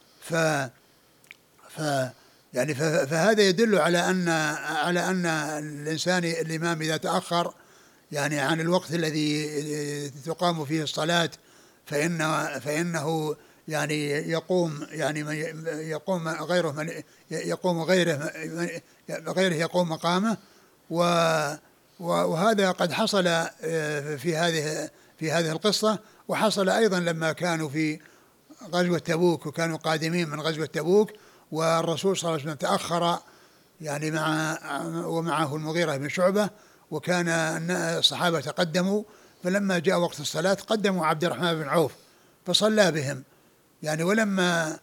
يعني فهذا يدل على أن الإنسان الإمام إذا تأخر يعني عن الوقت الذي تقام فيه الصلاة فإنه يعني يقوم غيره يقوم مقامه، وهذا قد حصل في هذه القصة، وحصل أيضا لما كانوا في غزوة تبوك وكانوا قادمين من غزوة تبوك، والرسول صلى الله عليه وسلم تأخر يعني ومعه المغيرة بن شعبة، وكان الصحابة تقدموا، فلما جاء وقت الصلاة قدموا عبد الرحمن بن عوف فصلى بهم يعني، ولما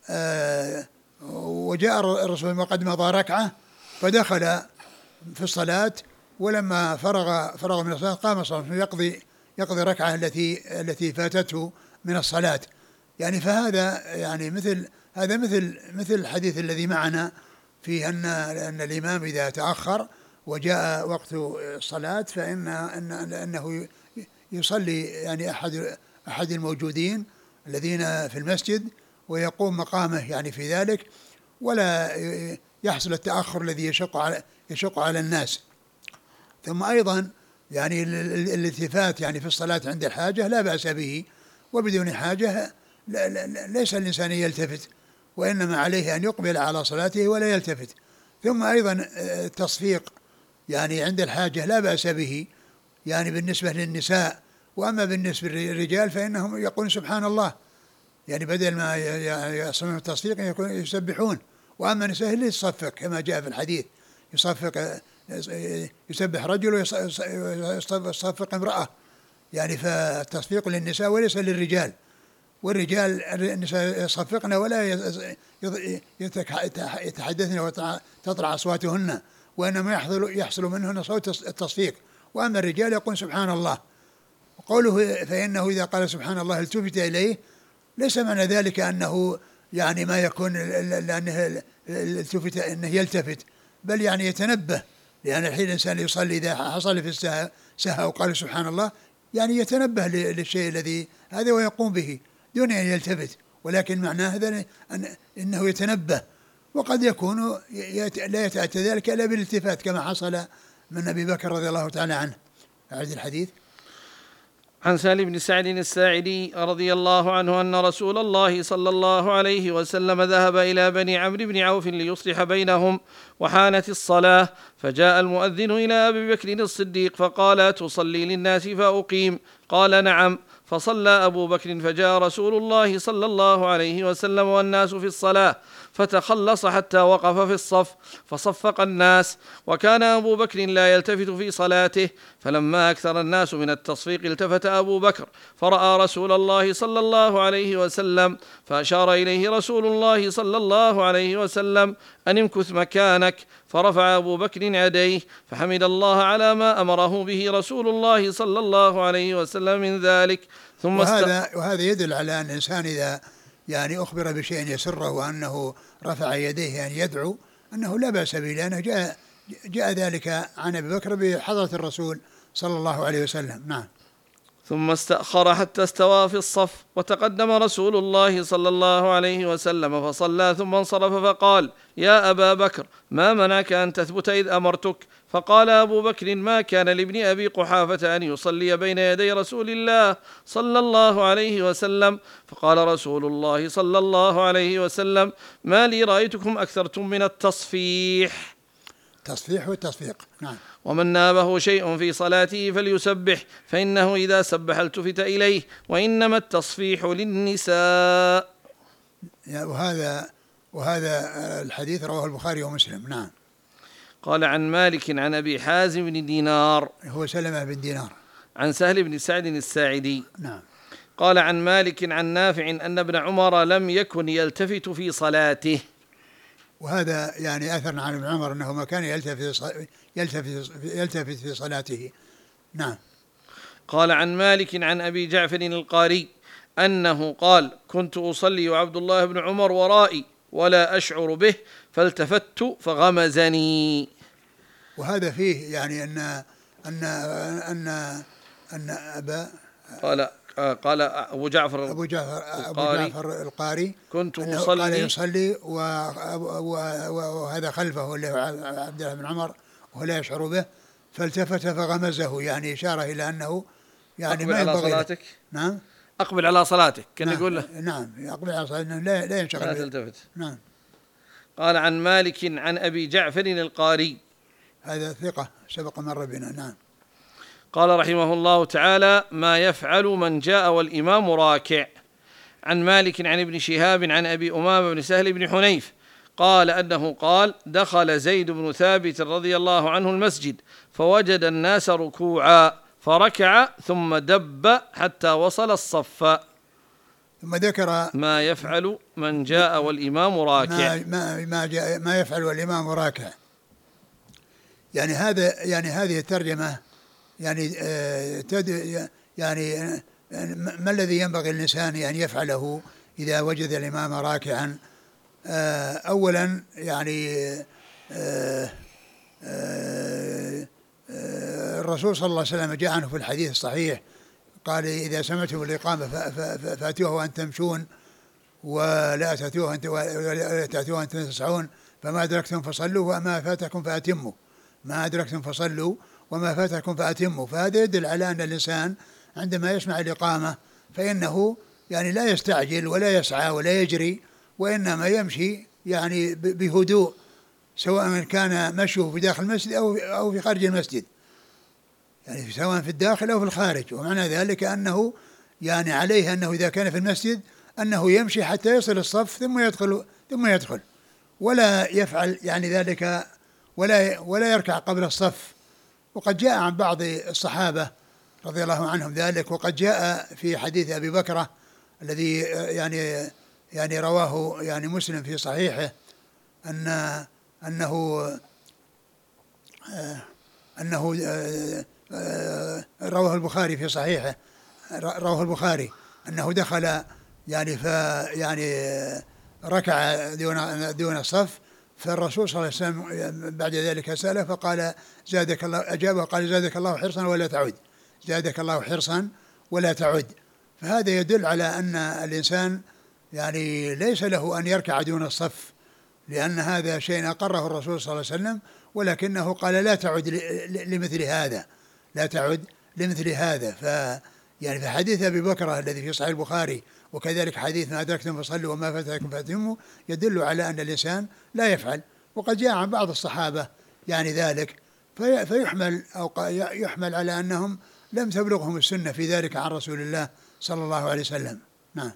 وجاء الرسول وقد مضى ركعة فدخل في الصلاة، ولما فرغ من الصلاة قام صلى الله عليه وسلم يقضي ركعة التي فاتته من الصلاة يعني. فهذا يعني مثل الحديث الذي معنا فيه أن الإمام إذا تأخر وجاء وقت الصلاة فإنه يصلي يعني أحد الموجودين، الذين في المسجد ويقوم مقامه يعني في ذلك، ولا يحصل التأخر الذي يشق على الناس. ثم أيضا يعني الالتفات يعني في الصلاة عند الحاجة لا بأس به، وبدون حاجة ليس الإنسان يلتفت، وإنما عليه أن يقبل على صلاته ولا يلتفت. ثم أيضا التصفيق يعني عند الحاجة لا بأس به يعني بالنسبة للنساء، وأما بالنسبة للرجال فإنهم يقولون سبحان الله، يعني بدل ما يصنعون التصفيق يسبحون. وأما النساء اللي يصفق كما جاء في الحديث، يصفق يسبح رجل ويصفق امرأة، يعني فالتصفيق للنساء وليس للرجال. والرجال النساء يصفقن ولا يتحدثن وتطلع أصواتهن، وإنما يحصل منهن صوت التصفيق. وأما الرجال يقول سبحان الله. وقوله فإنه إذا قال سبحان الله التفت إليه، ليس معنى ذلك أنه يعني ما يكون لأنه التفت أنه يلتفت، بل يعني يتنبه، لأن الحين الإنسان يصلي إذا حصل في سهى وقال سبحان الله يعني يتنبه للشيء الذي هذا ويقوم به دون أن يلتفت، ولكن معناه هذا إنه يتنبه. وقد يكون لا يتأتى ذلك إلا بالالتفات كما حصل من أبي بكر رضي الله تعالى عنه. أعد الحديث. عن سهل بن سعد الساعدي رضي الله عنه أن رسول الله صلى الله عليه وسلم ذهب إلى بني عمرو بن عوف ليصلح بينهم، وحانت الصلاة، فجاء المؤذن إلى أبي بكر الصديق فقال تصلي للناس فأقيم؟ قال نعم. فصلى أبو بكر، فجاء رسول الله صلى الله عليه وسلم والناس في الصلاة، فتخلص حتى وقف في الصف فصفق الناس، وكان أبو بكر لا يلتفت في صلاته، فلما أكثر الناس من التصفيق التفت أبو بكر فرأى رسول الله صلى الله عليه وسلم، فأشار إليه رسول الله صلى الله عليه وسلم أن امكث مكانك، فرفع أبو بكر يديه فحمد الله على ما أمره به رسول الله صلى الله عليه وسلم من ذلك. ثم وهذا يدل على أن الإنسان إذا يعني أخبر بشيء يسره وأنه رفع يديه يعني يدعو أنه لا بأس به، لأنه جاء ذلك عن أبي بكر بحضرة الرسول صلى الله عليه وسلم. نعم. ثم استأخر حتى استوى في الصف، وتقدم رسول الله صلى الله عليه وسلم فصلى، ثم انصرف فقال يا أبا بكر ما منعك أن تثبت إذ أمرتك؟ فقال أبو بكر ما كان لابن أبي قحافة أن يصلي بين يدي رسول الله صلى الله عليه وسلم. فقال رسول الله صلى الله عليه وسلم ما لي رأيتكم أكثرتم من التصفيح. تصفيح والتصفيق. نعم. ومن نابه شيء في صلاته فليسبح، فإنه إذا سبح التفت إليه، وإنما التصفيح للنساء. وهذا الحديث رواه البخاري ومسلم. نعم. قال عن مالك عن أبي حازم بن دينار، هو سلمة بن دينار، عن سهل بن سعد الساعدي. نعم. قال عن مالك عن نافع أن ابن عمر لم يكن يلتفت في صلاته. وهذا يعني أثر عن ابن عمر أنه ما كان يلتفت في صلاته. نعم. قال عن مالك عن أبي جعفر القاري أنه قال كنت أصلي وعبد الله بن عمر ورائي ولا أشعر به، فالتفت فغمزني. وهذا فيه يعني أن أبا قال أبو جعفر القاري كنت أصلي، قال يصلي وهذا خلفه اللي هو عبد الله بن عمر وهو لا يشعر به، فالتفت فغمزه، يعني إشارة إلى أنه يعني ما ينبغي على صلاتك. نعم. أقبل على صلاتك كان نعم. يقول له نعم أقبل على صلاتك لا ينشغل لا تلتفت. نعم. قال عن مالك عن أبي جعفر القاري، هذا ثقة سبق مر بنا. نعم. قال رحمه الله تعالى ما يفعل من جاء والإمام راكع. عن مالك عن ابن شهاب عن أبي أمامة بن سهل بن حنيف قال أنه قال دخل زيد بن ثابت رضي الله عنه المسجد فوجد الناس ركوعا فركع ثم دب حتى وصل الصف. ثم ذكر ما يفعل من جاء والإمام راكع. ما يفعل والإمام راكع، يعني هذه الترجمة يعني ما الذي ينبغي الإنسان أن يفعله إذا وجد الإمام راكعا؟ أولا يعني الرسول صلى الله عليه وسلم جاء عنه في الحديث الصحيح قال إذا سمعتم الإقامة فأتوها وأنتم تمشون ولا تأتوها وأنتم تسعون، فما أدركتم فصلوا وما فاتكم فأتموا، ما أدركتم فصلوا وما فاتكم فأتموا. فهذا يدل على أن الإنسان عندما يسمع الإقامة فإنه يعني لا يستعجل ولا يسعى ولا يجري، وإنما يمشي يعني بهدوء، سواء كان مشيه في داخل المسجد أو في خارج المسجد، يعني سواء في الداخل أو في الخارج. ومعنى ذلك أنه يعني عليه أنه إذا كان في المسجد أنه يمشي حتى يصل الصف ثم يدخل ولا يفعل يعني ذلك ولا يركع قبل الصف. وقد جاء عن بعض الصحابة رضي الله عنهم ذلك، وقد جاء في حديث أبي بكرة الذي يعني رواه يعني مسلم في صحيحه أنه رواه البخاري في صحيحه، رواه البخاري أنه دخل يعني ركع دون الصف، فالرسول صلى الله عليه وسلم بعد ذلك سأله فقال زادك الله، أجابه قال زادك الله حرصا ولا تعد، زادك الله حرصا ولا تعد. فهذا يدل على أن الإنسان يعني ليس له أن يركع دون الصف، لأن هذا شيء أقره الرسول صلى الله عليه وسلم، ولكنه قال لا تعد لمثل هذا، لا تعد لمثل هذا. يعني في حديث أبي بكرة الذي في صحيح البخاري، وكذلك حديث ما أدركتم فصلوا وما فاتكم فأتموا، يدل على أن الإنسان لا يفعل. وقد جاء عن بعض الصحابة يعني ذلك، فيحمل أو يحمل على أنهم لم تبلغهم السنة في ذلك عن رسول الله صلى الله عليه وسلم. نعم.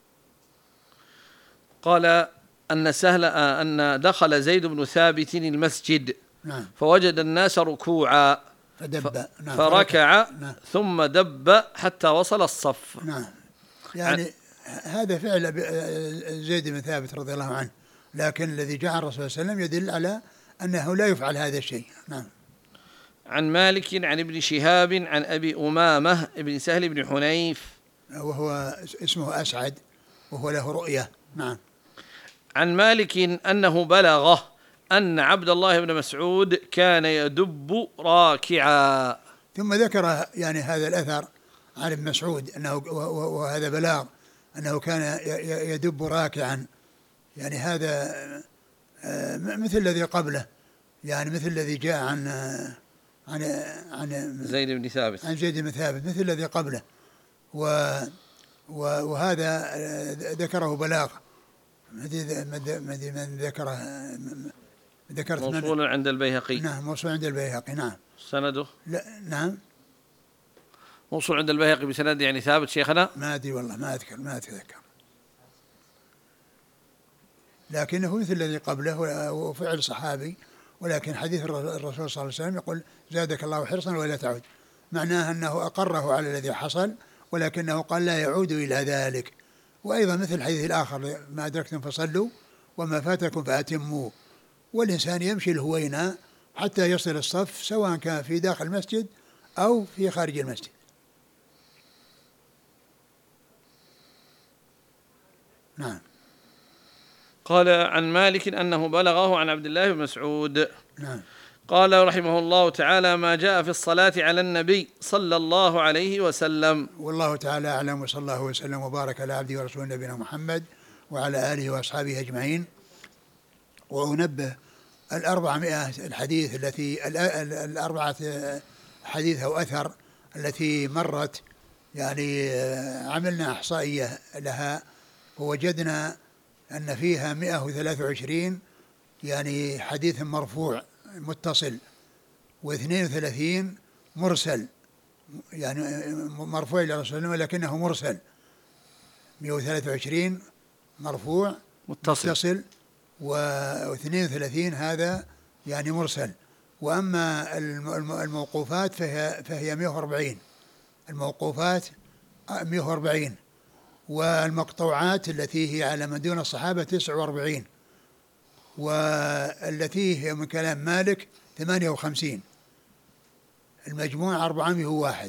قال أن دخل زيد بن ثابت المسجد، نعم، فوجد الناس ركوعا فدب، نعم، فركع، نعم، ثم دب حتى وصل الصف. نعم. يعني هذا فعل زيد بن ثابت رضي الله عنه، لكن الذي جاء عن الرسول صلى الله عليه وسلم يدل على أنه لا يفعل هذا الشيء. نعم. عن مالك عن ابن شهاب عن أبي أمامة ابن سهل بن حنيف، وهو اسمه أسعد وهو له رؤية. نعم. عن مالك أنه بلغه أن عبد الله بن مسعود كان يدب راكعا. ثم ذكر يعني هذا الأثر عن ابن مسعود أنه وهذا بلاغ أنه كان يدب راكعا، يعني هذا مثل الذي قبله، يعني مثل الذي جاء عن زيد بن ثابت، عن زيد بن ثابت مثل الذي قبله، وهذا ذكره بلاغ من ذكره موصول عند البيهقي. نعم، موصول عند البيهقي. نعم. سنده؟ لا، نعم، موصول عند البيهقي بسند يعني ثابت شيخنا؟ ما أدري والله، ما أتذكر، لكنه مثل الذي قبله وفعل صحابي، ولكن حديث الرسول صلى الله عليه وسلم يقول زادك الله حرصا ولا تعود، معناه أنه أقره على الذي حصل، ولكنه قال لا يعود إلى ذلك. وأيضا مثل الحديث الآخر ما أدركتم فصلوا وما فاتكم فأتموا. والإنسان يمشي الهوينة حتى يصل الصف، سواء كان في داخل المسجد أو في خارج المسجد. نعم. قال عن مالك أنه بلغه عن عبد الله بن مسعود. نعم. قال رحمه الله تعالى: ما جاء في الصلاة على النبي صلى الله عليه وسلم. والله تعالى أعلم، وصلى الله وسلم وبارك على عبده ورسوله نبينا محمد وعلى آله وأصحابه أجمعين. وأنبه 400 الحديث التي 4 حديث أو أثر التي مرت، يعني عملنا إحصائية لها ووجدنا أن فيها 123 يعني حديث مرفوع متصل، و32 مرسل، يعني مرفوع إلى رسول الله ولكنه مرسل. 123 مرفوع متصل، و32 هذا يعني مرسل. وأما الموقوفات فهي 140، الموقوفات 140، والمقطوعات التي هي على من دون الصحابة 49، والتي هي من كلام مالك 58. المجموع 401.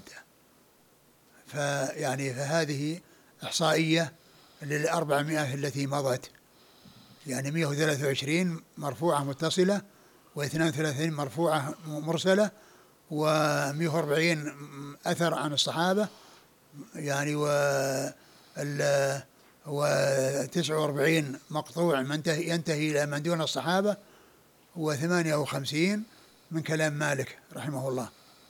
فهذه إحصائية لل400 التي مضت، يعني 123 مرفوعة متصلة، و32 مرفوعة مرسلة، و140 أثر عن الصحابة، يعني و49 مقطوع ينتهي إلى من دون الصحابة، و58 من كلام مالك رحمه الله.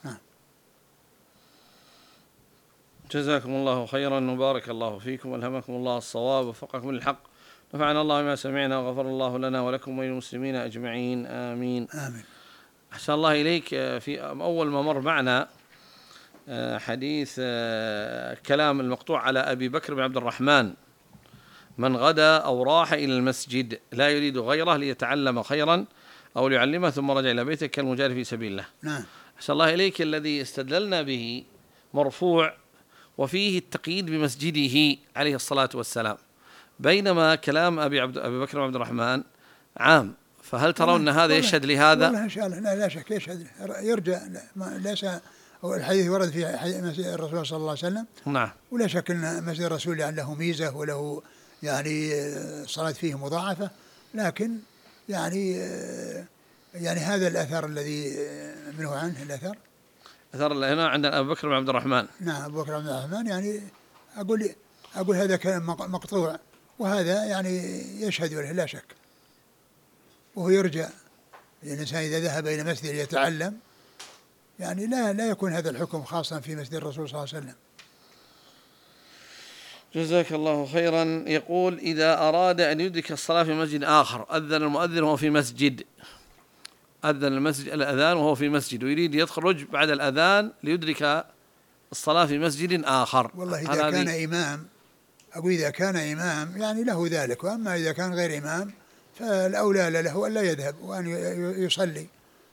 جزاكم الله خيرا وبارك الله فيكم والهمكم الله الصواب ووفقكم للحق، نفعنا الله بما سمعنا وغفر الله لنا ولكم وللمسلمين أجمعين، آمين. آمين. أحسن الله إليك. في أول ما مر معنا حديث كلام المقطوع على أبي بكر بن عبد الرحمن: من غدا أو راح إلى المسجد لا يريد غيره ليتعلم خيرا أو ليعلمه ثم رجع إلى بيته كالمجاهد في سبيل الله. نعم. أحسن الله إليك. الذي استدللنا به مرفوع وفيه التقييد بمسجده عليه الصلاة والسلام، بينما كلام أبي بكر بن عبد الرحمن عام، فهل ترون أن هذا يشهد لهذا؟ والله إن شاء الله لا شك يشهد، يرجع، ليس الحديث ورد في مسجد الرسول صلى الله عليه وسلم. نعم. ولا شك أن مسجد الرسول يعني له ميزة وله يعني صلاة فيه مضاعفة، لكن يعني هذا الأثر الذي منه عنه أثر هنا عندنا أبو بكر بن عبد الرحمن. نعم، أبو بكر بن عبد الرحمن، يعني أقول هذا كلام مقطوع، وهذا يعني يشهد له لا شك، وهو يرجع الإنسان إذا ذهب إلى مسجد يتعلم، يعني لا يكون هذا الحكم خاصا في مسجد الرسول صلى الله عليه وسلم. جزاك الله خيرا. يقول: إذا أراد أن يدرك الصلاة في مسجد آخر، أذن المؤذن وهو في مسجد، أذن المسجد الأذان وهو في مسجد، ويريد يخرج بعد الأذان ليدرك الصلاة في مسجد آخر. والله إذا كان إمام، أقول إذا كان إمام يعني له ذلك، وأما إذا كان غير إمام فالأولى له ألا يذهب وأن يصلي.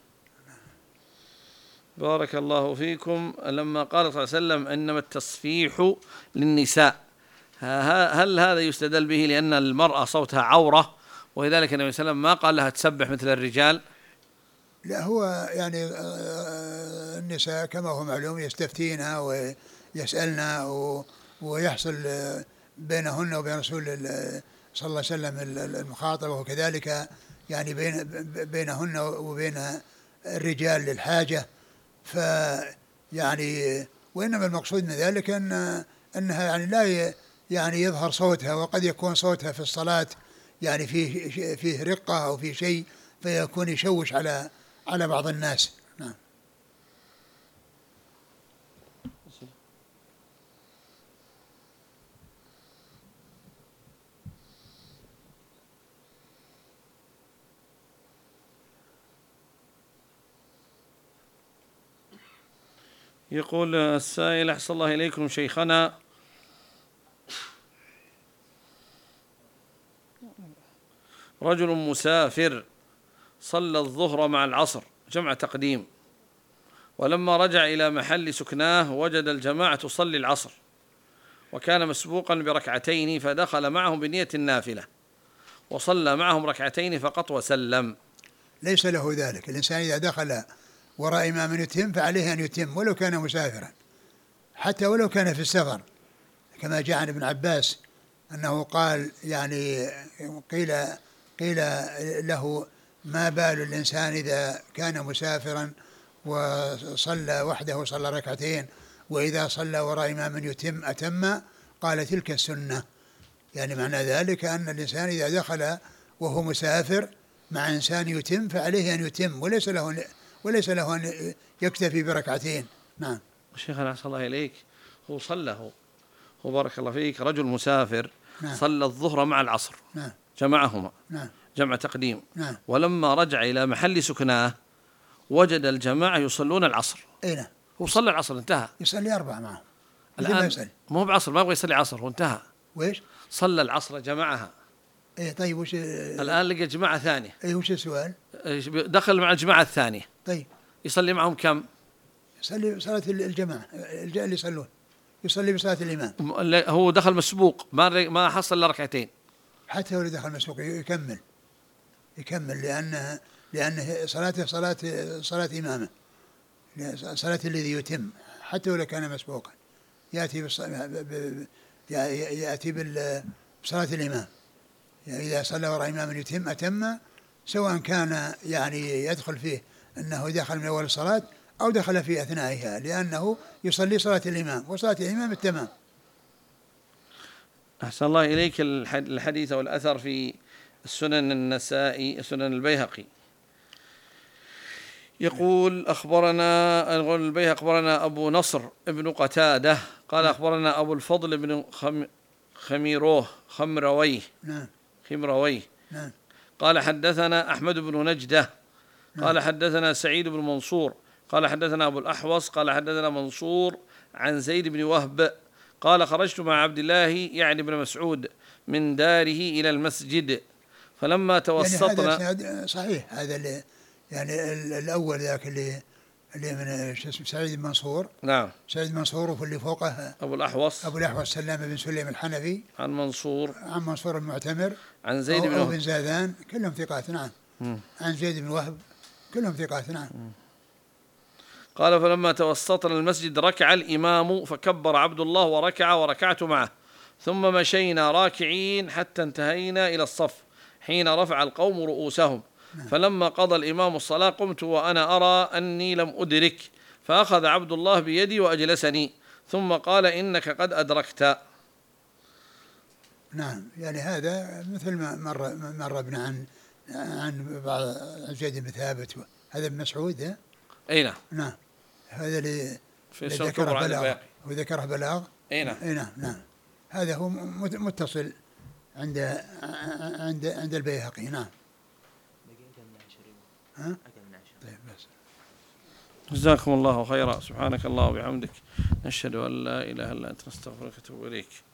بارك الله فيكم. لما قال صلى الله عليه وسلم: إنما التصفيح للنساء، هل هذا يستدل به لأن المرأة صوتها عورة ولذلك النبي صلى الله عليه وسلم ما قال لها تسبح مثل الرجال؟ لا، هو يعني النساء كما هو معلوم يستفتينا ويسألنا ويحصل بينهن وبين رسول صلى الله عليه وسلم المخاطبة، وكذلك يعني بينهن وبين الرجال للحاجة. فيعني وإنما المقصود من ذلك أنها يعني لا يعني يظهر صوتها، وقد يكون صوتها في الصلاة يعني فيه رقة أو فيه شيء فيكون يشوش على بعض الناس. نعم. يقول السائل: أحسن الله إليكم شيخنا، رجل مسافر صلى الظهر مع العصر جمع تقديم، ولما رجع إلى محل سكناه وجد الجماعة تصلي العصر وكان مسبوقا بركعتين، فدخل معهم بنية النافلة وصلى معهم ركعتين فقط وسلم. ليس له ذلك. الإنسان إذا دخل وراء إمام يتم فعليه أن يتم ولو كان مسافرا، حتى ولو كان في السفر، كما جاء عن ابن عباس أنه قال يعني قيل له: ما بال الإنسان إذا كان مسافرا وصلى وحده صلى ركعتين، وإذا صلى وراء إمام يتم أتم؟ قال: تلك السنة. يعني معنى ذلك أن الإنسان إذا دخل وهو مسافر مع إنسان يتم فعليه أن يتم، وليس له أن يكتفي بركعتين. نعم. شيخنا أحسن الله إليك، هو بارك الله فيك رجل مسافر. نعم. صلى الظهر مع العصر. نعم. جمعهما. نعم. جمع تقديم. نعم. ولما رجع إلى محل سكناه وجد الجماعة يصلون العصر. نعم. هو صلى العصر انتهى، يصلي 4 معهم الآن، مو بعصر، ما يبغى يصلي عصر وانتهى. ويش؟ صلى العصر جمعها. طيب وش الآن لقى جماعة ثانية. وش السؤال؟ دخل مع الجماعة الثانية. طيب يصلي معهم كم؟ يصلي صلاة الجماعة اللي يصلون، يصلي بصلاة الإمام. هو دخل مسبوق، ما حصل إلا ركعتين. حتى ولو دخل مسبوق يكمل لأنه صلاته صلاة إمامه، صلاة الذي يتم، حتى ولو كان مسبوقا يأتي بصلاة الإمام. يعني إذا صلى وراء إمام يتم أتم، سواء كان يعني يدخل فيه أنه دخل من أول الصلاة أو دخل في أثنائها، لأنه يصلي صلاة الإمام، وصلاة الإمام التمام. أحسن الله إليك. الحديث والأثر في السنن النسائي، سنن البيهقي، يقول البيهقي أخبرنا أبو نصر ابن قتادة قال أخبرنا أبو الفضل بن خمرويه قال حدثنا أحمد بن نجدة قال حدثنا سعيد بن منصور قال حدثنا أبو الأحوص قال حدثنا منصور عن زيد بن وهب قال خرجت مع عبد الله يعني بن مسعود من داره إلى المسجد فلما توسطنا. يعني هذا صحيح، هذا اللي يعني الأول ذاك اللي من سعيد بن منصور. نعم، سعيد بن منصور، وفي اللي فوقه أبو الأحوص سلام بن سليم الحنفي عن منصور المعتمر عن زيد بن وهب بن زاذان، كلهم ثقات. نعم. عن زيد بن وهب، كلهم ثقات. نعم. قال فلما توسطنا المسجد ركع الإمام فكبر عبد الله وركع وركعت معه، ثم مشينا راكعين حتى انتهينا إلى الصف حين رفع القوم رؤوسهم. فلما قضى الإمام الصلاة قمت وأنا أرى أني لم أدرك، فأخذ عبد الله بيدي وأجلسني ثم قال إنك قد أدركت. نعم، يعني هذا مثل ما مر ابن عن بعض زيد بن ثابت، هذا ابن مسعود. أي نعم. نعم، هذا اللي ذكره بلاغ. أي نعم. نعم. هذا هو متصل عند البيهقي. نعم. طيب بس. جزاكم الله خيرا. سبحانك الله وبحمدك، نشهد أن لا إله إلا أنت، نستغفرك ونتوب إليك.